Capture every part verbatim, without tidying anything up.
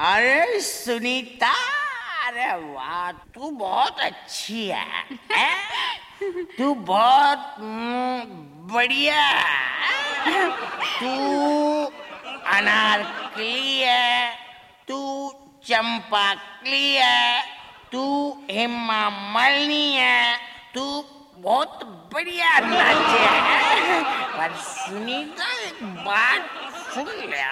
अरे सुनीता, अरे वाह, तू बहुत अच्छी है, है? तू बहुत बढ़िया, तू अनारकली है, तू चंपाकली है, तू हेमा मालिनी है, तू बहुत बढ़िया नाचे है। पर सुनीता एक बात सुन ले,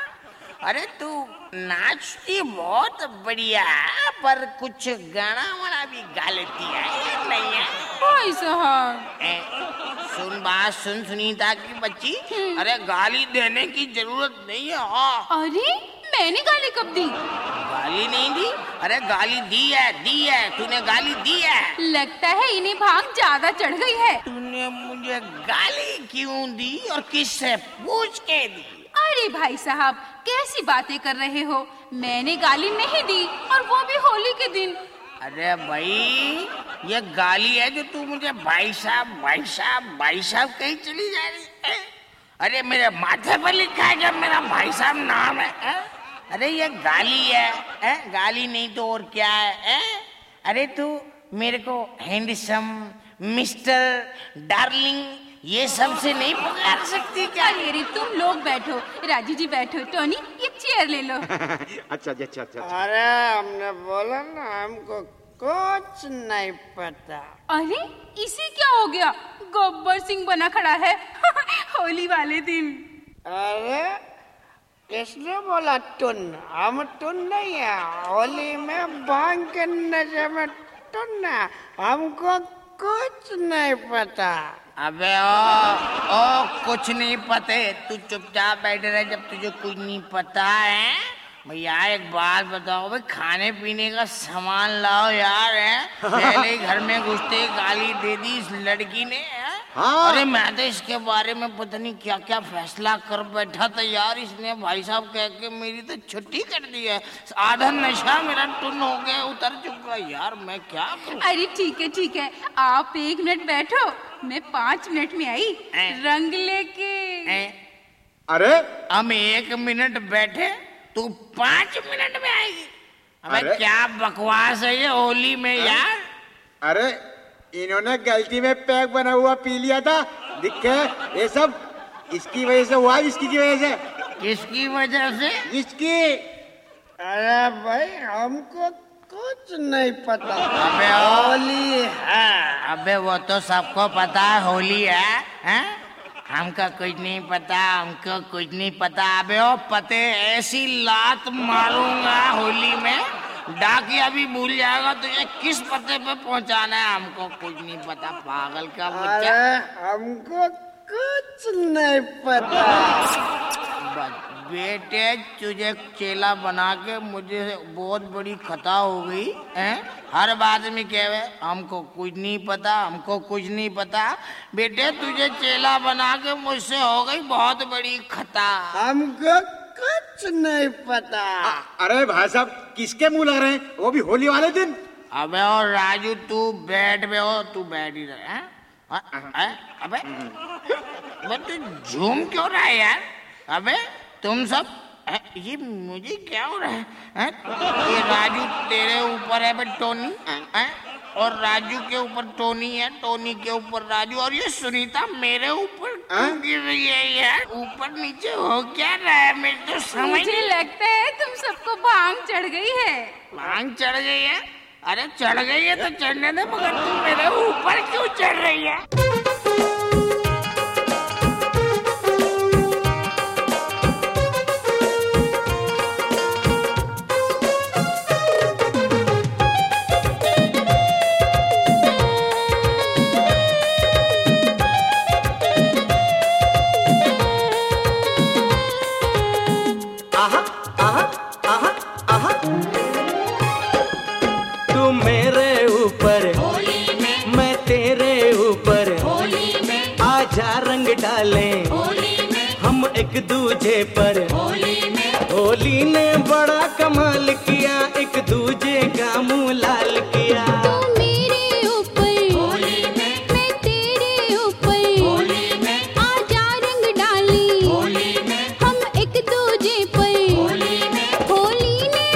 अरे तू नाचती बहुत बढ़िया है, पर कुछ गाना वाना भी गा लेती है या नहीं है? भाई साहब, सुन बात सुन सुनीता की बच्ची, अरे गाली देने की जरूरत नहीं है। हाँ, अरे मैंने गाली कब दी? गाली नहीं दी? अरे गाली दी है, दी है, तूने गाली दी है। लगता है इन्हें भांग ज्यादा चढ़ गई है। तूने मुझे गाली क्यों दी और किससे पूछ के दी? अरे भाई साहब, कैसी बातें कर रहे हो? मैंने गाली नहीं दी, और वो भी होली के दिन। अरे भाई, ये गाली है जो तू मुझे भाई साहब भाई साहब भाई साहब कहीं चली जा रही है? अरे मेरे माथे पर लिखा है जब मेरा भाई साहब नाम है, है? अरे ये गाली है, है? गाली नहीं तो और क्या है, है? अरे तू मेरे को हैंडसम, मिस्टर, डार्लिंग ये सब से नहीं पुकार सकती क्या? अरे तुम लोग बैठो, राजू जी बैठो, टोनी ये चेयर ले लो। अच्छा जी, अच्छा अच्छा। अरे हमने बोला ना, हमको कुछ नहीं पता। अरे इसे क्या हो गया? गब्बर सिंह बना खड़ा है होली वाले दिन। अरे किसने बोला टुन? हम टुन नहीं है, होली में भांग के नशे में टुन है, हमको कुछ नहीं पता। अबे ओ, ओ कुछ नहीं पते, तू चुपचाप बैठे रहे जब तुझे कुछ नहीं पता है। भैया एक बात बताओ भाई, खाने पीने का सामान लाओ यार, है? पहले ही घर में घुसते ही गाली दे दी इस लड़की ने, है? हाँ। अरे मैं तो इसके बारे में पता नहीं क्या क्या फैसला कर बैठा था यार। इसने भाई साहब कह के मेरी तो छुट्टी कर दी है। आधा नशा मेरा टुन हो गया, उतर चुका यार, मैं क्या करूं? अरे ठीक है ठीक है, आप एक मिनट बैठो, मैं पाँच मिनट में आई रंग लेके। अरे हम एक मिनट बैठे, तू पाँच मिनट में आएगी? अबे अरे? क्या बकवास है ये होली में यार। अरे इन्होंने गलती में पैक बना हुआ पी लिया था, दिखे ये सब इसकी वजह से हुआ, इसकी की वजह से। किसकी वजह से? इसकी। अरे भाई हमको कुछ नहीं पता। अबे ओ, होली है। अबे वो तो सबको पता है होली है, हैं? हमको कुछ नहीं पता, हमको कुछ नहीं पता। अबे ओ पते ऐसी लात मारूंगा होली में, डाकिया भी भूल जाएगा तुझे किस पते पे पहुंचाना है। हमको कुछ नहीं पता, पागल का बच्चा। अरे हमको कुछ नहीं पता। बेटे तुझे चेला बना के मुझे बहुत बड़ी खता हो गई है। हर बात में कहे हमको कुछ नहीं पता, हमको कुछ नहीं पता। बेटे तुझे चेला बना के मुझसे हो गई बहुत बड़ी खता। हमको कुछ नहीं पता। अरे भाई साहब किसके मुंह लग रहे हैं, वो भी होली वाले दिन? अबे और राजू तू बैठ बे, हो तू बैठ ही रहे हैं। अबे अबे तू झूम क्यों रहा है यार? अबे तुम सब है, ये मुझे क्या हो रहा है, है? ये राजू तेरे ऊपर है बे टोनी, है? और राजू के ऊपर टोनी है, टोनी के ऊपर राजू, और ये सुनीता मेरे ऊपर क्यों गिर रही है यार? ऊपर नीचे हो क्या रहा है मेरे तो समझ मुझे नहीं। लगता है तुम सबको भांग चढ़ गई है। भांग चढ़ गई है? अरे चढ़ गई है तो चढ़ने दे, मगर तू मेरे ऊपर क्यों चढ़ रही है? तू मेरे ऊपर होली में, मैं तेरे ऊपर होली में, आजा रंग डालें होली में, हम एक दूजे पर। होली में, होली ने बड़ा कमाल किया, एक दूजे का मुंह लाल किया। तू मेरे ऊपर, होली में, मैं तेरे ऊपर, होली में, आजा रंग डालें होली में, हम एक दूजे पर। होली में, होली ने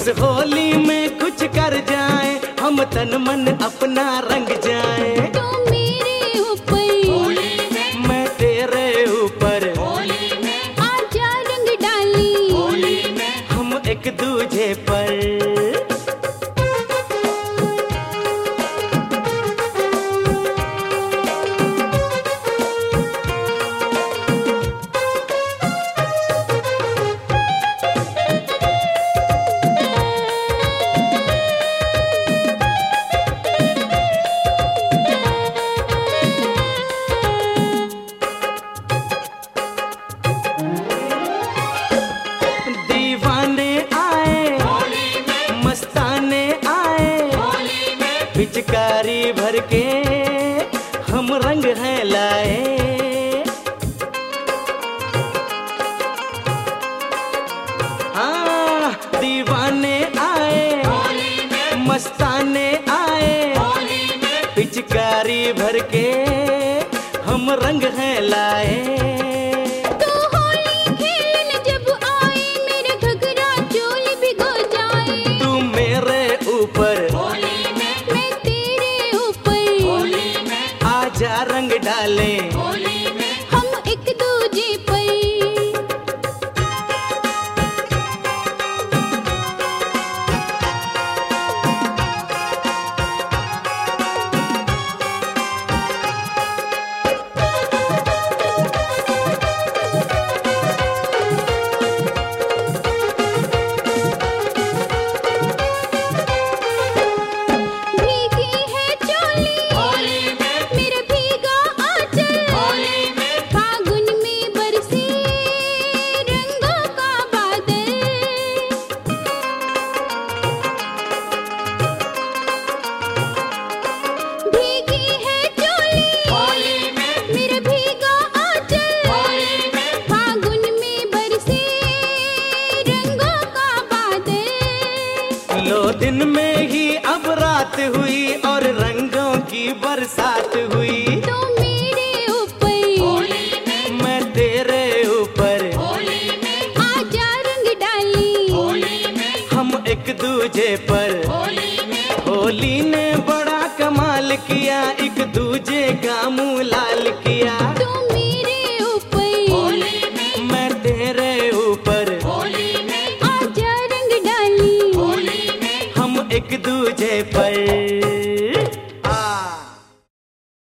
इस होली में कुछ कर जाए, हम तन मन अपना रंग जाए। तू मेरे ऊपर होली में, मैं तेरे ऊपर होली में, आजा रंग डाली, होली में, हम एक दूजे पर। दीवाने आए, होली में, मस्ताने आए, होली में, पिचकारी भर के हम रंग हैं लाए। हाँ, दीवाने आए, होली में, मस्ताने आए, होली में, पिचकारी भर के हम रंग हैं लाए। तू होली खेलन जब आए, मेरे घघरा चोली भिगो जाए। तू मेरे ऊपर, होली में, मैं तेरे ऊपर होली में, आजा रंग डाले, होली में, हम एक दूजे पर। भीगी है चोली, होली में, मेरा भीगा आंचल, होली में, फागुन में बरसे रंगों का बादल। भीगी है चोली, होली में, मेरा भीगा आंचल, होली में, फागुन में बरसे रंगों का बादल। लो दिन में ही अब रात हुई और रंगों की बरसात हुई। तू मेरे ऊपर होली में, मैं तेरे ऊपर, होली में, आजा रंग डाली, होली में, हम एक दूजे पर। होली में, होली ने बड़ा कमाल किया, एक दूजे का मुंह लाल किया।